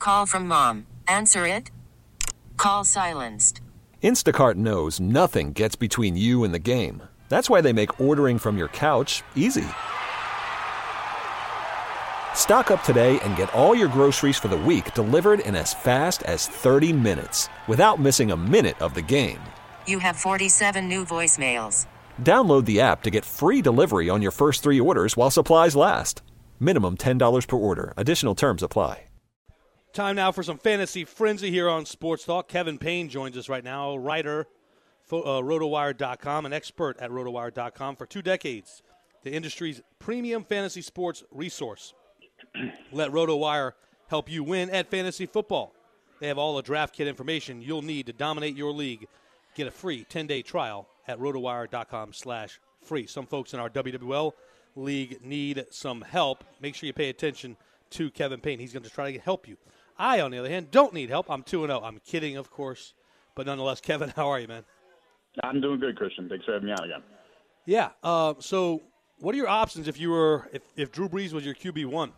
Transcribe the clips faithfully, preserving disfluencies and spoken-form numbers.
Call from mom. Answer it. Call silenced. Instacart knows nothing gets between you and the game. That's why they make ordering from your couch easy. Stock up today and get all your groceries for the week delivered in as fast as thirty minutes without missing a minute of the game. You have forty-seven new voicemails. Download the app to get free delivery on your first three orders while supplies last. Minimum ten dollars per order. Additional terms apply. Time now for some fantasy frenzy here on Sports Talk. Kevin Payne joins us right now, writer, for uh, rotowire dot com, an expert at rotowire dot com for two decades, the industry's premium fantasy sports resource. Let RotoWire help you win at fantasy football. They have all the draft kit information you'll need to dominate your league. Get a free ten-day trial at rotowire dot com slash free. Some folks in our W W L league need some help. Make sure you pay attention to Kevin Payne. He's going to try to help you. I, on the other hand, don't need help. I'm two and oh. I'm kidding, of course. But nonetheless, Kevin, how are you, man? I'm doing good, Christian. Thanks for having me on again. Yeah. Uh, so what are your options if you were if, if Drew Brees was your Q B one?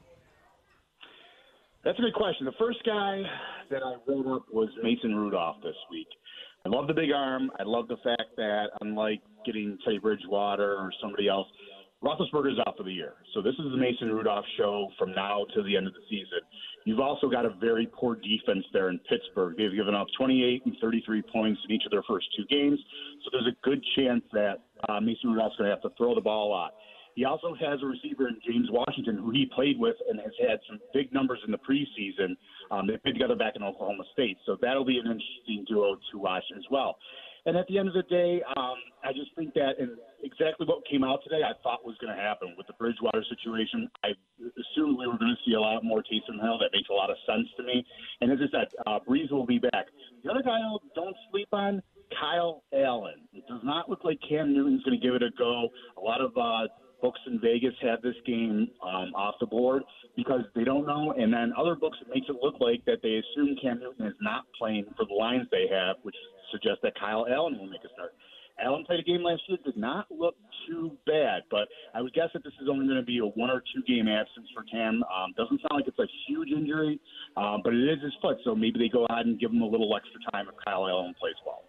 That's a good question. The first guy that I wrote up was Mason Rudolph this week. I love the big arm. I love the fact that, unlike getting Teddy Bridgewater or somebody else, Roethlisberger's out for the year. So this is the Mason Rudolph show from now to the end of the season. You've also got a very poor defense there in Pittsburgh. They've given up twenty-eight and thirty-three points in each of their first two games. So there's a good chance that uh, Mason Rudolph's going to have to throw the ball a lot. He also has a receiver in James Washington who he played with and has had some big numbers in the preseason. Um, they played together back in Oklahoma State. So that'll be an interesting duo to watch as well. And at the end of the day, um, I just think that in exactly what came out today I thought was going to happen with the Bridgewater situation. I assumed we were going to see a lot more Taysom Hill. That makes a lot of sense to me. And as I said, uh, Brees will be back. The other guy I don't sleep on, Kyle Allen. It does not look like Cam Newton's going to give it a go. A lot of uh, books in Vegas have this game um, off the board because they don't know. And then other books, it makes it look like that they assume Cam Newton is not playing for the Lions they have, which suggests that Kyle Allen will make a start. Allen played a game last year, did not look too bad, but I would guess that this is only going to be a one or two game absence for Cam. Um, doesn't sound like it's a huge injury, um, but it is his foot, so maybe they go ahead and give him a little extra time if Kyle Allen plays well.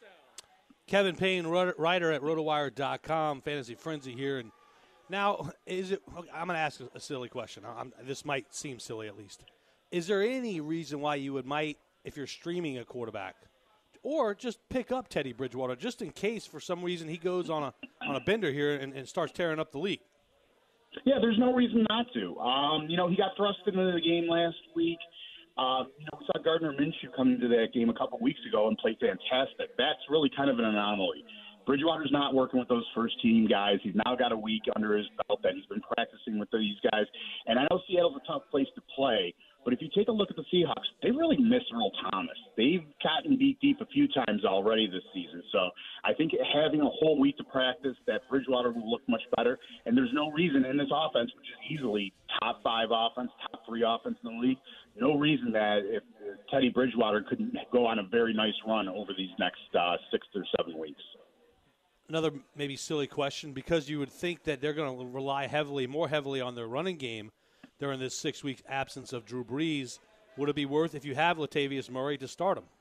Kevin Payne, writer at rotowire dot com, Fantasy Frenzy here. And now, is it? I'm going to ask a silly question. I'm, this might seem silly at least. Is there any reason why you would might, if you're streaming a quarterback, or just pick up Teddy Bridgewater just in case for some reason he goes on a on a bender here and, and starts tearing up the league? Yeah, there's no reason not to. Um, you know, he got thrust into the game last week. Uh, you know, we saw Gardner Minshew come into that game a couple weeks ago and play fantastic. That's really kind of an anomaly. Bridgewater's not working with those first-team guys. He's now got a week under his belt that he's been practicing with these guys. And I know Seattle's a tough place to play, but if you take a look at the Seahawks, they really miss Earl Thomas. They've gotten beat deep a few times already this season. So I think having a whole week to practice, that Bridgewater will look much better. And there's no reason in this offense, which is easily top five offense, top three offense in the league, no reason that if Teddy Bridgewater couldn't go on a very nice run over these next uh, six or seven weeks. Another maybe silly question, because you would think that they're going to rely heavily, more heavily on their running game during this six-week absence of Drew Brees. Would it be worth, if you have Latavius Murray, to start him?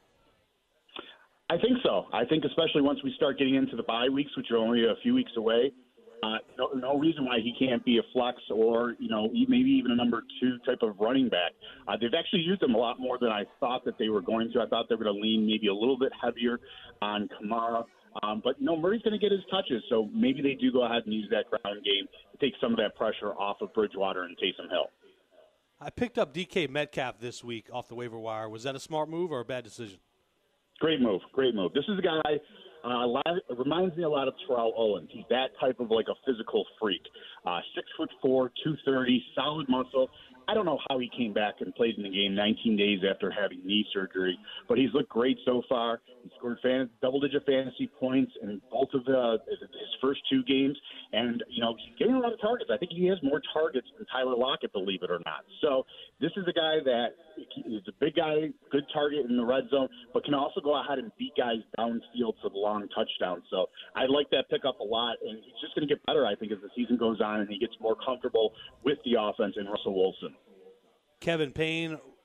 I think so. I think especially once we start getting into the bye weeks, which are only a few weeks away, uh, no, no reason why he can't be a flex or, you know, maybe even a number two type of running back. Uh, they've actually used him a lot more than I thought that they were going to. I thought they were going to lean maybe a little bit heavier on Kamara. Um, but, no, Murray's going to get his touches, so maybe they do go ahead and use that ground game to take some of that pressure off of Bridgewater and Taysom Hill. I picked up D K Metcalf this week off the waiver wire. Was that a smart move or a bad decision? Great move, great move. This is a guy uh, – reminds me a lot of Terrell Owens. He's that type of like a physical freak. Uh, six foot four, two thirty, solid muscle. I don't know how he came back and played in the game nineteen days after having knee surgery, but he's looked great so far. He scored fan- double-digit fantasy points in both of the, his first two games, and, you know, he's getting a lot of targets. I think he has more targets than Tyler Lockett, believe it or not. So this is a guy that is a big guy, good target in the red zone, but can also go ahead and beat guys downfield for the long touchdown. So I like that pickup a lot, and he's just going to get better, I think, as the season goes on and he gets more comfortable with the offense and Russell Wilson. Kevin Payne,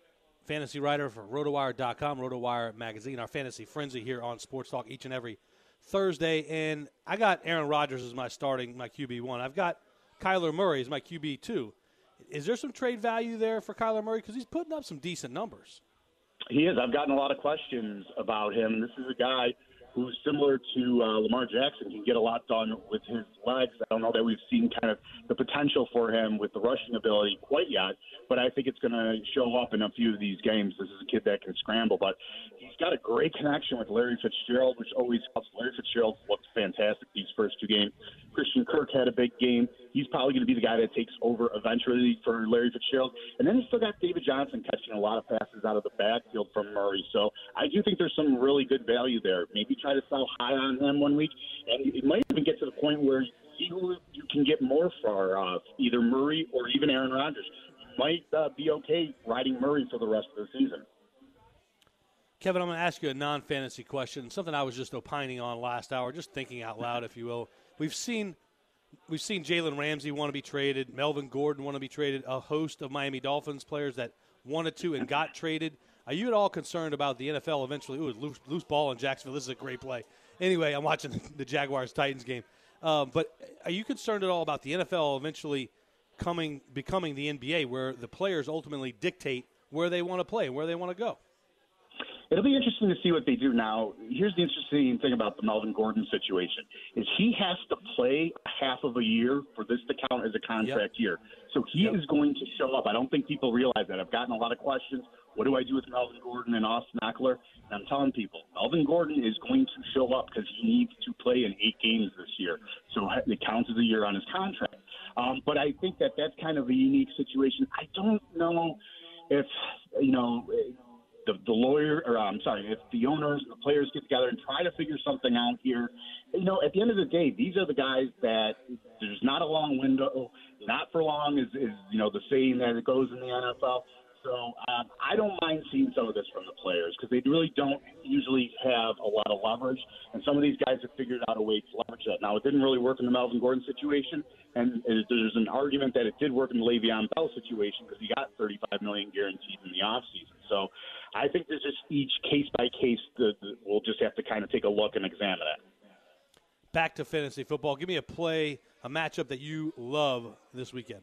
fantasy writer for RotoWire dot com, RotoWire Magazine, our Fantasy Frenzy here on Sports Talk each and every Thursday. And I got Aaron Rodgers as my starting, my Q B one. I've got Kyler Murray as my Q B two. Is there some trade value there for Kyler Murray? Because he's putting up some decent numbers. He is. I've gotten a lot of questions about him. This is a guy who's similar to uh, Lamar Jackson, can get a lot done with his legs. I don't know that we've seen kind of the potential for him with the rushing ability quite yet, but I think it's going to show up in a few of these games. This is a kid that can scramble, but he's got a great connection with Larry Fitzgerald, which always helps. Larry Fitzgerald looked fantastic these first two games. Christian Kirk had a big game. He's probably going to be the guy that takes over eventually for Larry Fitzgerald. And then he's still got David Johnson catching a lot of passes out of the backfield from Murray. So I do think there's some really good value there. Maybe try to sell high on him one week. And it might even get to the point where you see who you can get more for, uh, either Murray or even Aaron Rodgers. You might uh, be okay riding Murray for the rest of the season. Kevin, I'm going to ask you a non-fantasy question, something I was just opining on last hour, just thinking out loud, if you will. We've seen we've seen Jalen Ramsey want to be traded, Melvin Gordon want to be traded, a host of Miami Dolphins players that wanted to and got traded. Are you at all concerned about the N F L eventually? Ooh, loose, loose ball in Jacksonville. This is a great play. Anyway, I'm watching the Jaguars-Titans game. Um, but are you concerned at all about the N F L eventually coming becoming the N B A, where the players ultimately dictate where they want to play and where they want to go? It'll be interesting to see what they do now. Here's the interesting thing about the Melvin Gordon situation is he has to play half of a year for this to count as a contract yep. year. So he yep. is going to show up. I don't think people realize that. I've gotten a lot of questions. What do I do with Melvin Gordon and Austin Eckler? And I'm telling people, Melvin Gordon is going to show up because he needs to play in eight games this year. So it counts as a year on his contract. Um, but I think that that's kind of a unique situation. I don't know if, you know – The, the lawyer, or I'm sorry, if the owners and the players get together and try to figure something out here, you know, at the end of the day, these are the guys that there's not a long window, not for long is, is you know, the saying that it goes in the N F L. So um, I don't mind seeing some of this from the players because they really don't usually have a lot of leverage, and some of these guys have figured out a way to leverage that. Now, it didn't really work in the Melvin Gordon situation, and there's an argument that it did work in the Le'Veon Bell situation because he got thirty-five million dollars guaranteed in the offseason. So I think there's just each case by case that we'll just have to kind of take a look and examine it. Back to fantasy football. Give me a play, a matchup that you love this weekend.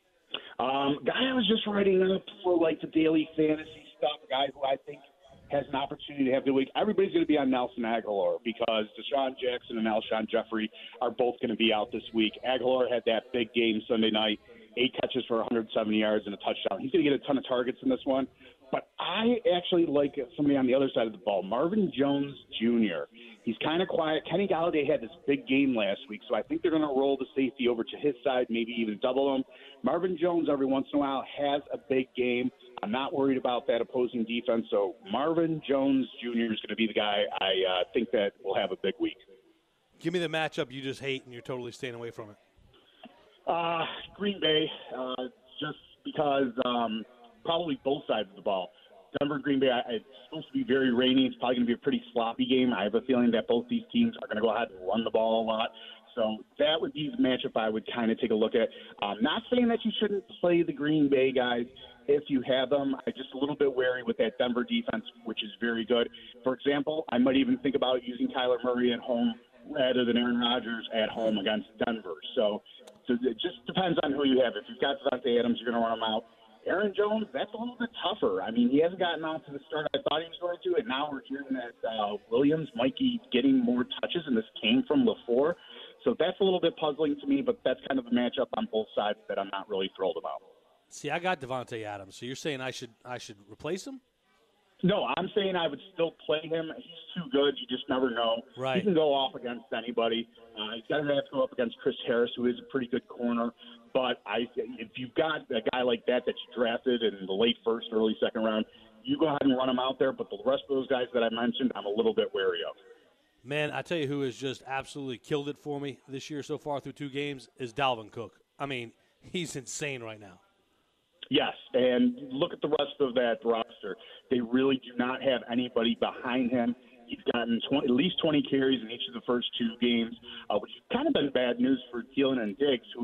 Um, guy I was just writing up for like the daily fantasy stuff, a guy who I think has an opportunity to have a good week. Everybody's going to be on Nelson Aguilar because Deshaun Jackson and Alshon Jeffrey are both going to be out this week. Aguilar had that big game Sunday night, eight catches for one hundred seventy yards and a touchdown. He's going to get a ton of targets in this one. But I actually like somebody on the other side of the ball, Marvin Jones Junior He's kind of quiet. Kenny Galladay had this big game last week, so I think they're going to roll the safety over to his side, maybe even double him. Marvin Jones, every once in a while, has a big game. I'm not worried about that opposing defense. So Marvin Jones Junior is going to be the guy I uh, think that will have a big week. Give me the matchup you just hate and you're totally staying away from it. Uh, Green Bay, uh, just because um, probably both sides of the ball. Denver, Green Bay, it's supposed to be very rainy. It's probably going to be a pretty sloppy game. I have a feeling that both these teams are going to go ahead and run the ball a lot. So that would be the matchup I would kind of take a look at. I'm not saying that you shouldn't play the Green Bay guys if you have them. I'm just a little bit wary with that Denver defense, which is very good. For example, I might even think about using Kyler Murray at home rather than Aaron Rodgers at home against Denver. So, so it just depends on who you have. If you've got Devontae Adams, you're going to run him out. Aaron Jones, that's a little bit tougher. I mean, he hasn't gotten out to the start I thought he was going to, and now we're hearing that uh, Williams might be getting more touches, and this came from LaFleur. So that's a little bit puzzling to me, but that's kind of a matchup on both sides that I'm not really thrilled about. See, I got Devontae Adams, so you're saying I should I should replace him? No, I'm saying I would still play him. He's too good. You just never know. Right. He can go off against anybody. Uh, he's got to have to go up against Chris Harris, who is a pretty good corner. But I, if you've got a guy like that that you drafted in the late first, early second round, you go ahead and run him out there. But the rest of those guys that I mentioned, I'm a little bit wary of. Man, I tell you who has just absolutely killed it for me this year so far through two games is Dalvin Cook. I mean, he's insane right now. Yes, and look at the rest of that roster. They really do not have anybody behind him. He's gotten twenty, at least twenty carries in each of the first two games, uh, which has kind of been bad news for Thielen and Diggs, who have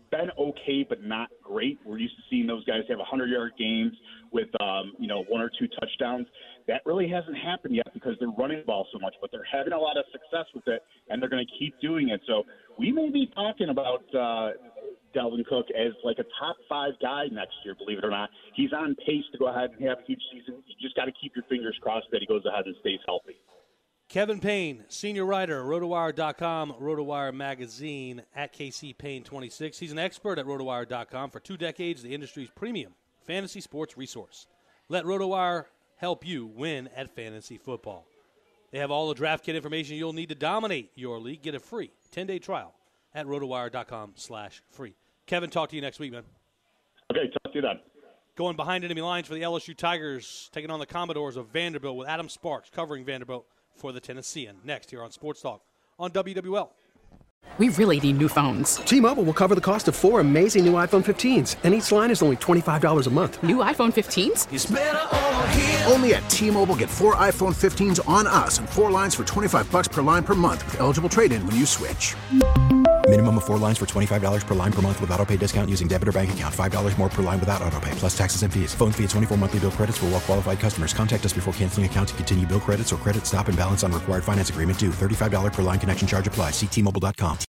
been okay, but not great. We're used to seeing those guys have one hundred-yard games with, um, you know, one or two touchdowns. That really hasn't happened yet because they're running the ball so much, but they're having a lot of success with it, and they're going to keep doing it. So we may be talking about uh, Dalvin Cook as like a top five guy next year, believe it or not. He's on pace to go ahead and have a huge season. You just got to keep your fingers crossed that he goes ahead and stays healthy. Kevin Payne, senior writer, rotowire dot com, RotoWire Magazine, at K C Payne twenty-six. He's an expert at rotowire dot com for two decades, the industry's premium fantasy sports resource. Let RotoWire help you win at fantasy football. They have all the draft kit information you'll need to dominate your league. Get a free ten-day trial at rotowire dot com slash free. Kevin, talk to you next week, man. Okay, talk to you then. Going behind enemy lines for the L S U Tigers, taking on the Commodores of Vanderbilt with Adam Sparks covering Vanderbilt for the Tennessean. Next here on Sports Talk on W W L. We really need new phones. T-Mobile will cover the cost of four amazing new iPhone fifteens, and each line is only twenty-five dollars a month. New iPhone fifteens? It's better over here. Only at T-Mobile, get four iPhone fifteens on us and four lines for twenty-five dollars per line per month with eligible trade-in when you switch. Minimum of four lines for twenty-five dollars per line per month with autopay discount using debit or bank account. five dollars more per line without autopay, plus taxes and fees. Phone fee at twenty-four monthly bill credits for well-qualified customers. Contact us before canceling account to continue bill credits or credit stop and balance on required finance agreement due. thirty-five dollars per line connection charge applies. See T Mobile dot com.